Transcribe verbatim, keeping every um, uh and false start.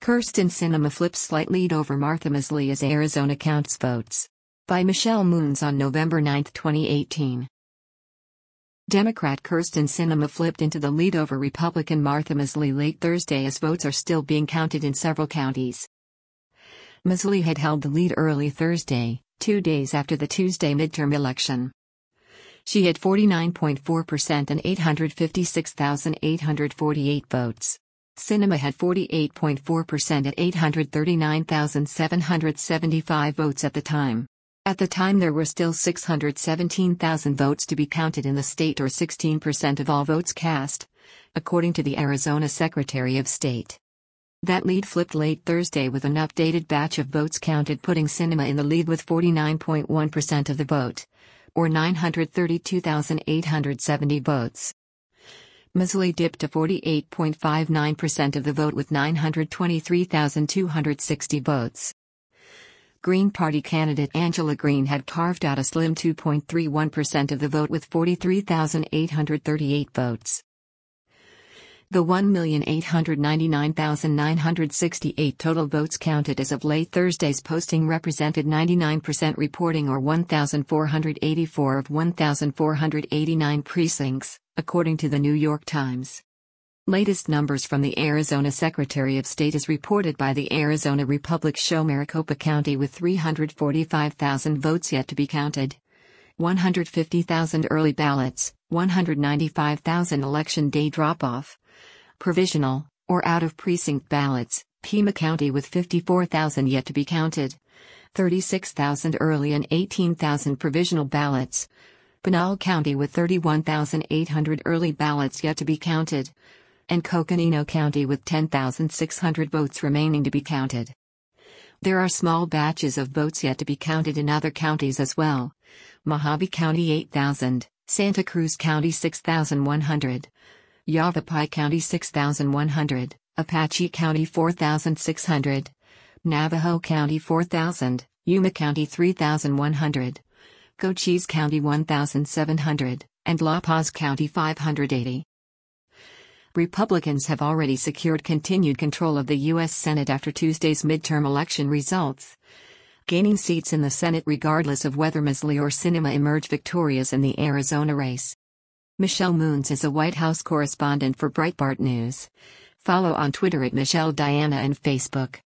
Kyrsten Sinema flips slight lead over Martha Mosley as Arizona counts votes. By Michelle Moons on November ninth, twenty eighteen. Democrat Kyrsten Sinema flipped into the lead over Republican Martha Mosley late Thursday as votes are still being counted in several counties. Mosley had held the lead early Thursday, two days after the Tuesday midterm election. She had forty-nine point four percent and eight hundred fifty-six thousand eight hundred forty-eight votes. Sinema had forty-eight point four percent at eight hundred thirty-nine thousand seven hundred seventy-five votes at the time. At the time there were still six hundred seventeen thousand votes to be counted in the state, or sixteen percent of all votes cast, according to the Arizona Secretary of State. That lead flipped late Thursday with an updated batch of votes counted, putting Sinema in the lead with forty-nine point one percent of the vote, or nine hundred thirty-two thousand eight hundred seventy votes. Mosley dipped to forty-eight point five nine percent of the vote with nine hundred twenty-three thousand two hundred sixty votes. Green Party candidate Angela Green had carved out a slim two point three one percent of the vote with forty-three thousand eight hundred thirty-eight votes. The one million eight hundred ninety-nine thousand nine hundred sixty-eight total votes counted as of late Thursday's posting represented ninety-nine percent reporting, or one thousand four hundred eighty-four of one thousand four hundred eighty-nine precincts, according to the New York Times. Latest numbers from the Arizona Secretary of State as reported by the Arizona Republic show Maricopa County with three hundred forty-five thousand votes yet to be counted, one hundred fifty thousand early ballots, one hundred ninety-five thousand election day drop-off, provisional, or out-of-precinct ballots, Pima County with fifty-four thousand yet to be counted, thirty-six thousand early and eighteen thousand provisional ballots, Pinal County with thirty-one thousand eight hundred early ballots yet to be counted, and Coconino County with ten thousand six hundred votes remaining to be counted. There are small batches of votes yet to be counted in other counties as well. Mojave County eight thousand, Santa Cruz County six thousand one hundred, Yavapai County six thousand one hundred, Apache County four thousand six hundred, Navajo County four thousand, Yuma County three thousand one hundred, Cochise County one thousand seven hundred, and La Paz County five hundred eighty. Republicans have already secured continued control of the U S Senate after Tuesday's midterm election results, gaining seats in the Senate regardless of whether Mosley or Sinema emerge victorious in the Arizona race. Michelle Moons is a White House correspondent for Breitbart News. Follow on Twitter at Michelle Diana and Facebook.